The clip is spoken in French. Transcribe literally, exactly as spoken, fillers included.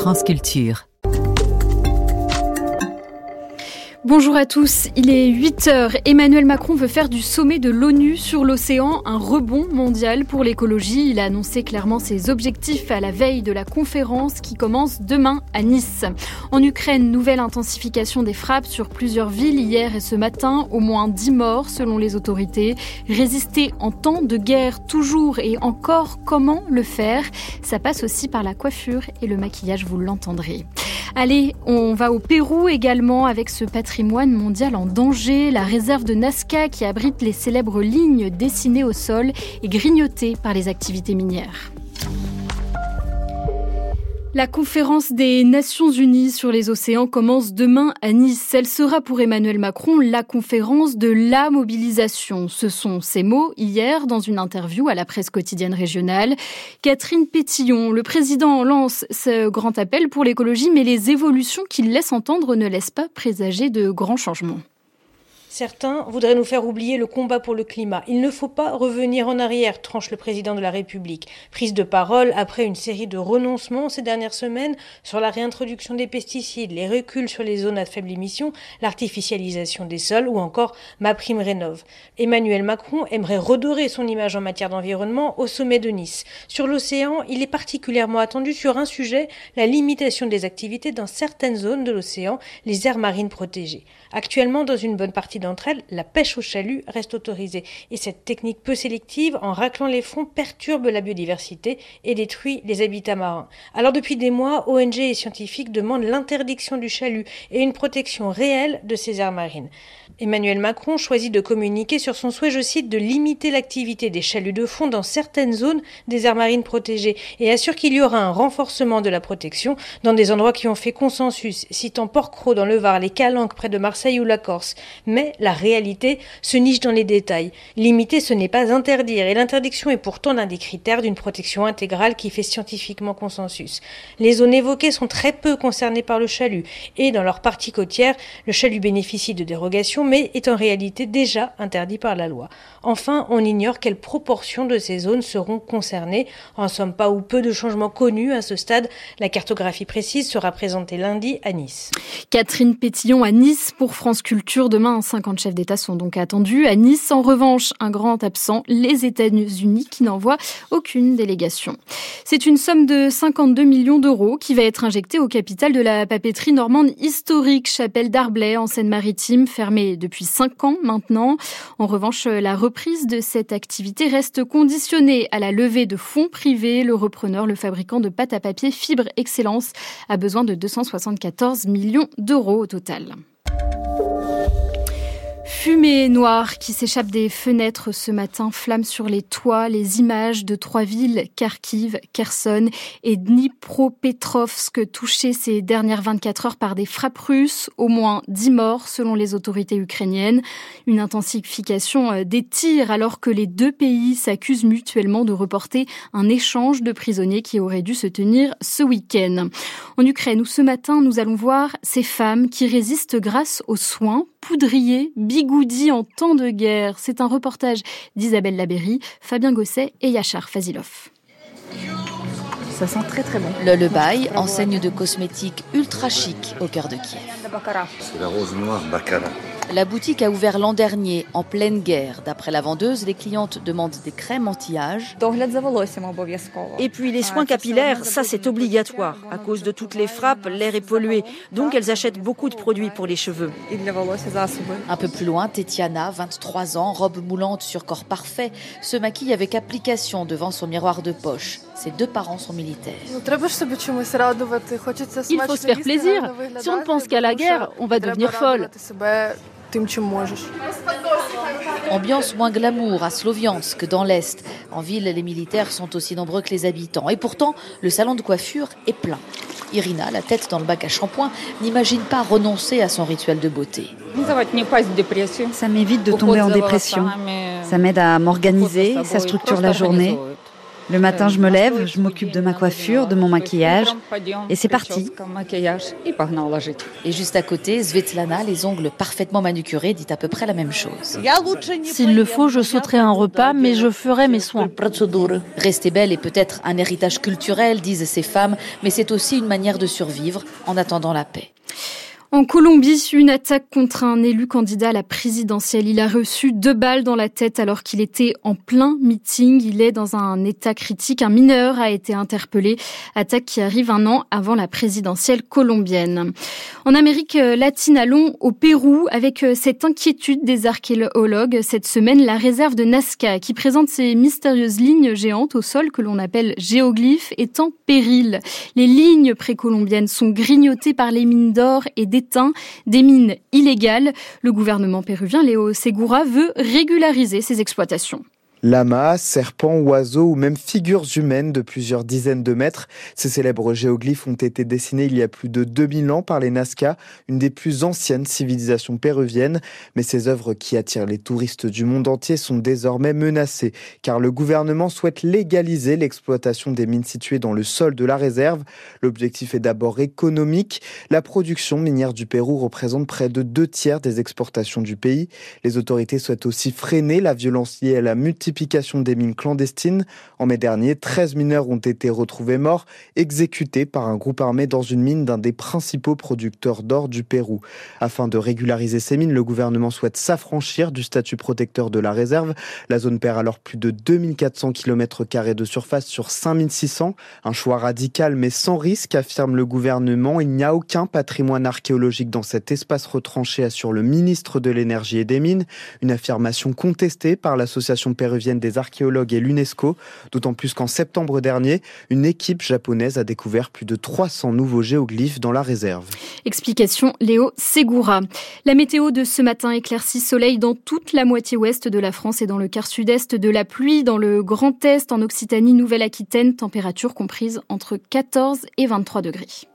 France Culture. Bonjour à tous, il est huit heures. Emmanuel Macron veut faire du sommet de l'ONU sur l'océan un rebond mondial pour l'écologie. Il a annoncé clairement ses objectifs à la veille de la conférence qui commence demain à Nice. En Ukraine, nouvelle intensification des frappes sur plusieurs villes hier et ce matin. Au moins dix morts selon les autorités. Résister en temps de guerre toujours et encore, comment le faire ? Ça passe aussi par la coiffure et le maquillage, vous l'entendrez. Allez, on va au Pérou également avec ce patrimoine mondial en danger, la réserve de Nazca qui abrite les célèbres lignes dessinées au sol et grignotées par les activités minières. La conférence des Nations Unies sur les océans commence demain à Nice. Elle sera pour Emmanuel Macron la conférence de la mobilisation. Ce sont ses mots hier dans une interview à la presse quotidienne régionale. Catherine Pétillon, le président lance ce grand appel pour l'écologie, mais les évolutions qu'il laisse entendre ne laissent pas présager de grands changements. Certains voudraient nous faire oublier le combat pour le climat. Il ne faut pas revenir en arrière, tranche le président de la République. Prise de parole après une série de renoncements ces dernières semaines sur la réintroduction des pesticides, les reculs sur les zones à faible émission, l'artificialisation des sols ou encore MaPrimeRénov'. Emmanuel Macron aimerait redorer son image en matière d'environnement au sommet de Nice. Sur l'océan, il est particulièrement attendu sur un sujet, la limitation des activités dans certaines zones de l'océan, les aires marines protégées. Actuellement, dans une bonne partie d'entre elles, la pêche au chalut reste autorisée. Et cette technique peu sélective, en raclant les fonds, perturbe la biodiversité et détruit les habitats marins. Alors depuis des mois, O N G et scientifiques demandent l'interdiction du chalut et une protection réelle de ces aires marines. Emmanuel Macron choisit de communiquer sur son souhait, je cite, de limiter l'activité des chaluts de fond dans certaines zones des aires marines protégées et assure qu'il y aura un renforcement de la protection dans des endroits qui ont fait consensus, citant Porquerolles dans le Var, les Calanques près de Marseille ou la Corse. Mais la réalité se niche dans les détails. Limiter, ce n'est pas interdire et l'interdiction est pourtant l'un des critères d'une protection intégrale qui fait scientifiquement consensus. Les zones évoquées sont très peu concernées par le chalut et dans leur partie côtière, le chalut bénéficie de dérogations mais est en réalité déjà interdit par la loi. Enfin, on ignore quelle proportion de ces zones seront concernées. En somme, pas ou peu de changements connus à ce stade. La cartographie précise sera présentée lundi à Nice. Catherine Pétillon à Nice pour France Culture. Demain, cinquante chefs d'État sont donc attendus. À Nice, en revanche, un grand absent, les États-Unis qui n'envoient aucune délégation. C'est une somme de cinquante-deux millions d'euros qui va être injectée au capital de la papeterie normande historique Chapelle d'Arblay en Seine-Maritime, fermée depuis cinq ans maintenant. En revanche, la reprise de cette activité reste conditionnée à la levée de fonds privés. Le repreneur, le fabricant de pâte à papier Fibre Excellence, a besoin de deux cent soixante-quatorze millions d'euros au total. Fumée noire qui s'échappe des fenêtres ce matin, flammes sur les toits, les images de trois villes, Kharkiv, Kherson et Dnipropetrovsk, touchées ces dernières vingt-quatre heures par des frappes russes, au moins dix morts selon les autorités ukrainiennes. Une intensification des tirs alors que les deux pays s'accusent mutuellement de reporter un échange de prisonniers qui aurait dû se tenir ce week-end. En Ukraine, où ce matin, nous allons voir ces femmes qui résistent grâce aux soins poudriers, bigoudis en temps de guerre. C'est un reportage d'Isabelle Labéry, Fabien Gosset et Yachar Fazilov. Ça sent très très bon. Le Lebaï, enseigne de cosmétiques ultra chic au cœur de Kiev. C'est la rose noire Baccarat. La boutique a ouvert l'an dernier, en pleine guerre. D'après la vendeuse, les clientes demandent des crèmes anti-âge. Et puis les soins capillaires, ça c'est obligatoire. À cause de toutes les frappes, l'air est pollué. Donc elles achètent beaucoup de produits pour les cheveux. Un peu plus loin, Tetiana, vingt-trois ans, robe moulante sur corps parfait, se maquille avec application devant son miroir de poche. Ses deux parents sont militaires. Il faut se faire plaisir. Si on ne pense qu'à la guerre, on va devenir folle. Ambiance moins glamour à Sloviansk dans l'Est. En ville, les militaires sont aussi nombreux que les habitants. Et pourtant, le salon de coiffure est plein. Irina, la tête dans le bac à shampoing, n'imagine pas renoncer à son rituel de beauté. Ça m'évite de tomber en dépression. Ça m'aide à m'organiser, ça structure la journée. Le matin, je me lève, je m'occupe de ma coiffure, de mon maquillage, et c'est parti. Et juste à côté, Svetlana, les ongles parfaitement manucurés, dit à peu près la même chose. S'il le faut, je sauterai un repas, mais je ferai mes soins. Rester belle est peut-être un héritage culturel, disent ces femmes, mais c'est aussi une manière de survivre en attendant la paix. En Colombie, une attaque contre un élu candidat à la présidentielle. Il a reçu deux balles dans la tête alors qu'il était en plein meeting. Il est dans un état critique. Un mineur a été interpellé. Attaque qui arrive un an avant la présidentielle colombienne. En Amérique latine, allons au Pérou avec cette inquiétude des archéologues. Cette semaine, la réserve de Nazca, qui présente ces mystérieuses lignes géantes au sol que l'on appelle géoglyphes, est en péril. Les lignes précolombiennes sont grignotées par les mines d'or et des des mines illégales. Le gouvernement péruvien, Léo Segura, veut régulariser ces exploitations. Lamas, serpents, oiseaux ou même figures humaines de plusieurs dizaines de mètres. Ces célèbres géoglyphes ont été dessinés il y a plus de deux mille ans par les Nazca, une des plus anciennes civilisations péruviennes. Mais ces œuvres qui attirent les touristes du monde entier sont désormais menacées, car le gouvernement souhaite légaliser l'exploitation des mines situées dans le sol de la réserve. L'objectif est d'abord économique. La production minière du Pérou représente près de deux tiers des exportations du pays. Les autorités souhaitent aussi freiner la violence liée à la multiplication des mines clandestines. En mai dernier, treize mineurs ont été retrouvés morts, exécutés par un groupe armé dans une mine d'un des principaux producteurs d'or du Pérou. Afin de régulariser ces mines, le gouvernement souhaite s'affranchir du statut protecteur de la réserve. La zone perd alors plus de deux mille quatre cents kilomètres carrés de surface sur cinq mille six cents. Un choix radical mais sans risque, affirme le gouvernement. Il n'y a aucun patrimoine archéologique dans cet espace retranché, assure le ministre de l'Énergie et des Mines. Une affirmation contestée par l'association péruvienne des archéologues et l'UNESCO, d'autant plus qu'en septembre dernier, une équipe japonaise a découvert plus de trois cents nouveaux géoglyphes dans la réserve. Explication Léo Segura. La météo de ce matin éclaircie, soleil dans toute la moitié ouest de la France et dans le quart sud-est, de la pluie dans le Grand Est, en Occitanie, Nouvelle-Aquitaine, température comprise entre quatorze et vingt-trois degrés.